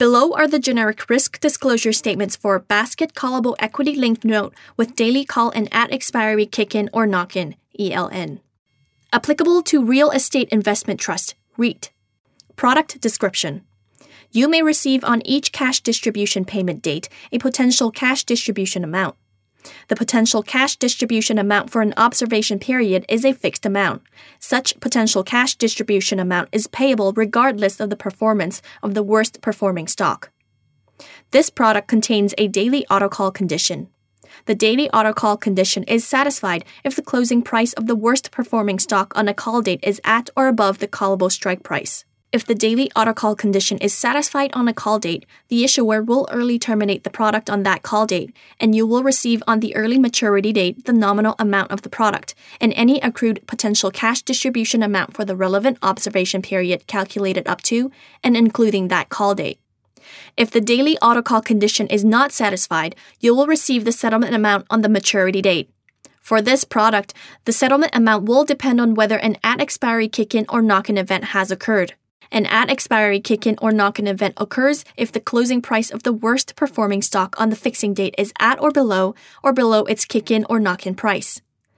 Below are the generic risk disclosure statements for Basket Callable Equity-Linked Note with Daily Call and At-Expiry Kick-In or Knock-In, ELN. Applicable to Real Estate Investment Trust, REIT. Product description. You may receive on each cash distribution payment date a potential cash distribution amount. The potential cash distribution amount for an observation period is a fixed amount. Such potential cash distribution amount is payable regardless of the performance of the worst performing stock. This product contains a daily autocall condition. The daily autocall condition is satisfied if the closing price of the worst performing stock on a call date is at or above the callable strike price. If the daily autocall condition is satisfied on a call date, the issuer will early terminate the product on that call date, and you will receive on the early maturity date the nominal amount of the product and any accrued potential cash distribution amount for the relevant observation period calculated up to and including that call date. If the daily autocall condition is not satisfied, you will receive the settlement amount on the maturity date. For this product, the settlement amount will depend on whether an at-expiry kick-in or knock-in event has occurred. An at-expiry kick-in or knock-in event occurs if the closing price of the worst performing stock on the fixing date is at or below its kick-in or knock-in price.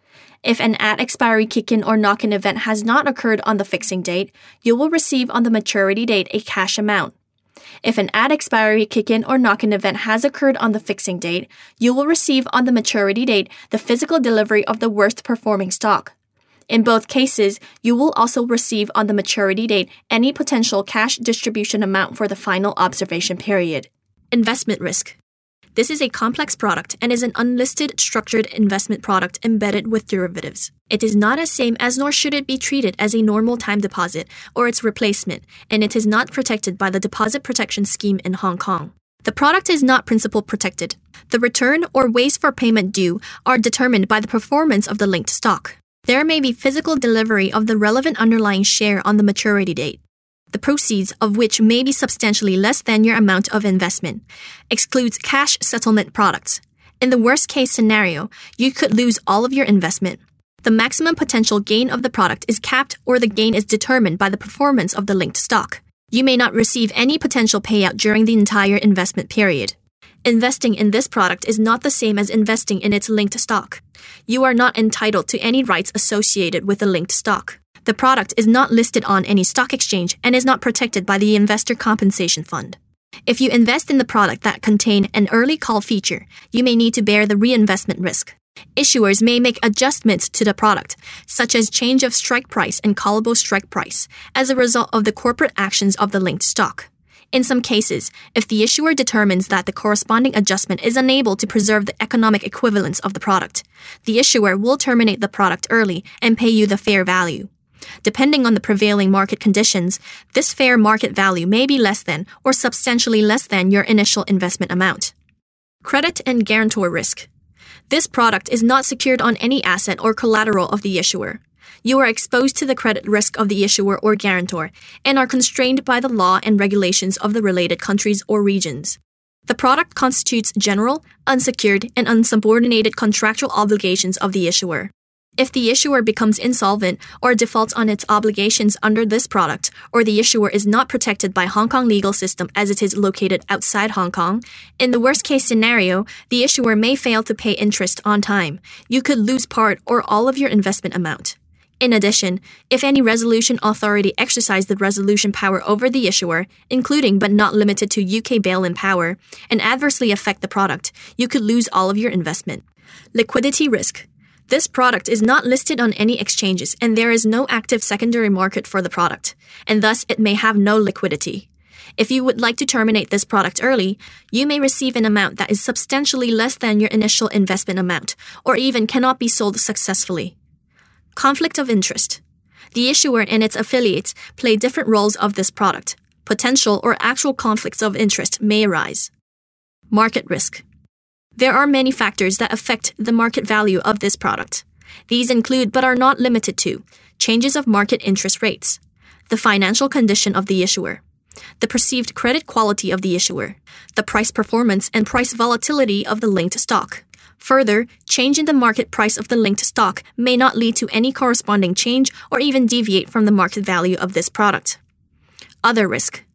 If an at-expiry kick-in or knock-in event has not occurred on the fixing date, you will receive on the maturity date a cash amount. If an at-expiry kick-in or knock-in event has occurred on the fixing date, you will receive on the maturity date the physical delivery of the worst performing stock. In both cases, you will also receive on the maturity date any potential cash distribution amount for the final observation period. Investment risk. This is a complex product and is an unlisted structured investment product embedded with derivatives. It is not as same as nor should it be treated as a normal time deposit or its replacement, and it is not protected by the Deposit Protection Scheme in Hong Kong. The product is not principal protected. The return or ways for payment due are determined by the performance of the linked stock. There may be physical delivery of the relevant underlying share on the maturity date, the proceeds of which may be substantially less than your amount of investment. Excludes cash settlement products. In the worst-case scenario, you could lose all of your investment. The maximum potential gain of the product is capped or the gain is determined by the performance of the linked stock. You may not receive any potential payout during the entire investment period. Investing in this product is not the same as investing in its linked stock. You are not entitled to any rights associated with the linked stock. The product is not listed on any stock exchange and is not protected by the Investor Compensation Fund. If you invest in the product that contain an early call feature, you may need to bear the reinvestment risk. Issuers may make adjustments to the product, such as change of strike price and callable strike price, as a result of the corporate actions of the linked stock. In some cases, if the issuer determines that the corresponding adjustment is unable to preserve the economic equivalence of the product, the issuer will terminate the product early and pay you the fair value. Depending on the prevailing market conditions, this fair market value may be less than or substantially less than your initial investment amount. Credit and guarantor risk. This product is not secured on any asset or collateral of the issuer. You are exposed to the credit risk of the issuer or guarantor and are constrained by the law and regulations of the related countries or regions. The product constitutes general, unsecured, and unsubordinated contractual obligations of the issuer. If the issuer becomes insolvent or defaults on its obligations under this product, or the issuer is not protected by Hong Kong legal system as it is located outside Hong Kong, in the worst-case scenario, the issuer may fail to pay interest on time. You could lose part or all of your investment amount. In addition, if any resolution authority exercise the resolution power over the issuer, including but not limited to UK bail-in power, and adversely affect the product, you could lose all of your investment. Liquidity risk. This product is not listed on any exchanges and there is no active secondary market for the product, and thus it may have no liquidity. If you would like to terminate this product early, you may receive an amount that is substantially less than your initial investment amount, or even cannot be sold successfully. Conflict of interest. The issuer and its affiliates play different roles of this product. Potential or actual conflicts of interest may arise. Market risk. There are many factors that affect the market value of this product. These include but are not limited to changes of market interest rates, the financial condition of the issuer, the perceived credit quality of the issuer, the price performance and price volatility of the linked stock. Further, change in the market price of the linked stock may not lead to any corresponding change or even deviate from the market value of this product. Other risk.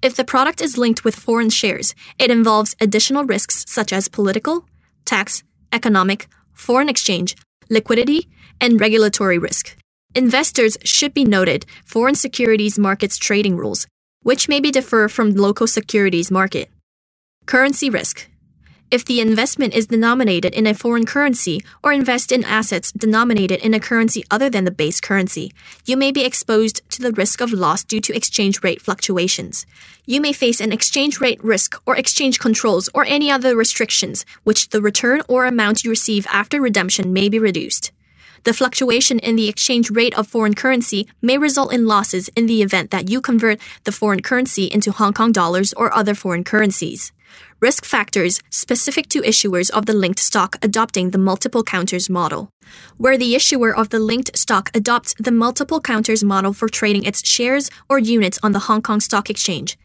If the product is linked with foreign shares, it involves additional risks such as political, tax, economic, foreign exchange, liquidity, and regulatory risk. Investors should be noted foreign securities markets trading rules, which may differ from local securities market. Currency risk. If the investment is denominated in a foreign currency or invest in assets denominated in a currency other than the base currency, you may be exposed to the risk of loss due to exchange rate fluctuations. You may face an exchange rate risk or exchange controls or any other restrictions, which the return or amount you receive after redemption may be reduced. The fluctuation in the exchange rate of foreign currency may result in losses in the event that you convert the foreign currency into Hong Kong dollars or other foreign currencies. Risk factors specific to issuers of the linked stock adopting the multiple counters model. Where the issuer of the linked stock adopts the multiple counters model for trading its shares or units on the Hong Kong Stock Exchange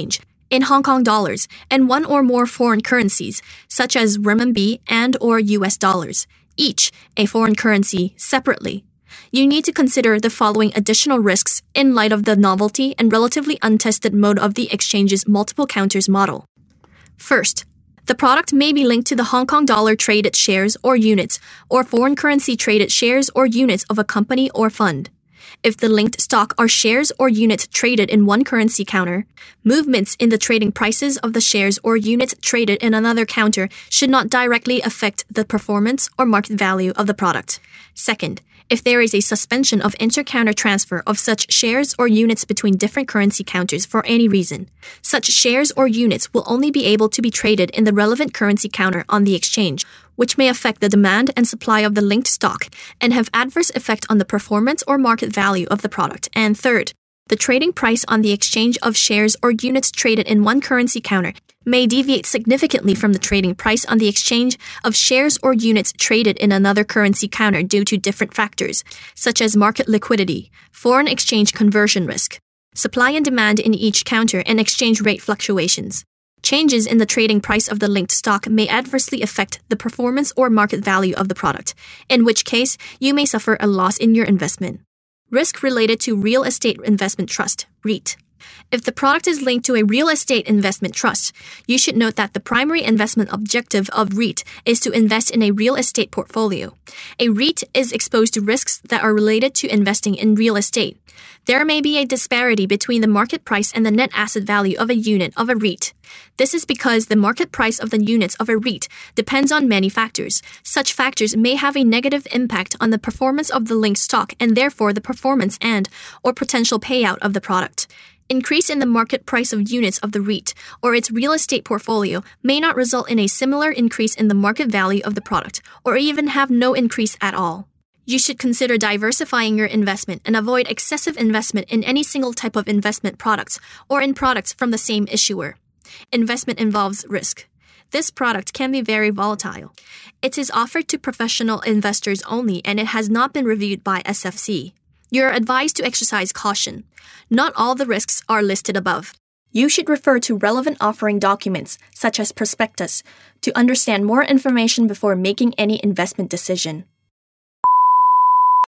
in Hong Kong dollars and one or more foreign currencies, such as renminbi and/or US dollars, each a foreign currency separately. You need to consider the following additional risks in light of the novelty and relatively untested mode of the exchange's multiple counters model. First, the product may be linked to the Hong Kong dollar traded shares or units or foreign currency traded shares or units of a company or fund. If the linked stock are shares or units traded in one currency counter, movements in the trading prices of the shares or units traded in another counter should not directly affect the performance or market value of the product. Second, if there is a suspension of inter-counter transfer of such shares or units between different currency counters for any reason, such shares or units will only be able to be traded in the relevant currency counter on the exchange, which may affect the demand and supply of the linked stock and have adverse effect on the performance or market value of the product. And third, the trading price on the exchange of shares or units traded in one currency counter may deviate significantly from the trading price on the exchange of shares or units traded in another currency counter due to different factors, such as market liquidity, foreign exchange conversion risk, supply and demand in each counter, and exchange rate fluctuations. Changes in the trading price of the linked stock may adversely affect the performance or market value of the product, in which case you may suffer a loss in your investment. Risk related to real estate investment trust, REIT. If the product is linked to a real estate investment trust, you should note that the primary investment objective of REIT is to invest in a real estate portfolio. A REIT is exposed to risks that are related to investing in real estate. There may be a disparity between the market price and the net asset value of a unit of a REIT. This is because the market price of the units of a REIT depends on many factors. Such factors may have a negative impact on the performance of the linked stock and therefore the performance and/or potential payout of the product. Increase in the market price of units of the REIT or its real estate portfolio may not result in a similar increase in the market value of the product or even have no increase at all. You should consider diversifying your investment and avoid excessive investment in any single type of investment products or in products from the same issuer. Investment involves risk. This product can be very volatile. It is offered to professional investors only and it has not been reviewed by SFC. You are advised to exercise caution. Not all the risks are listed above. You should refer to relevant offering documents, such as prospectus, to understand more information before making any investment decision.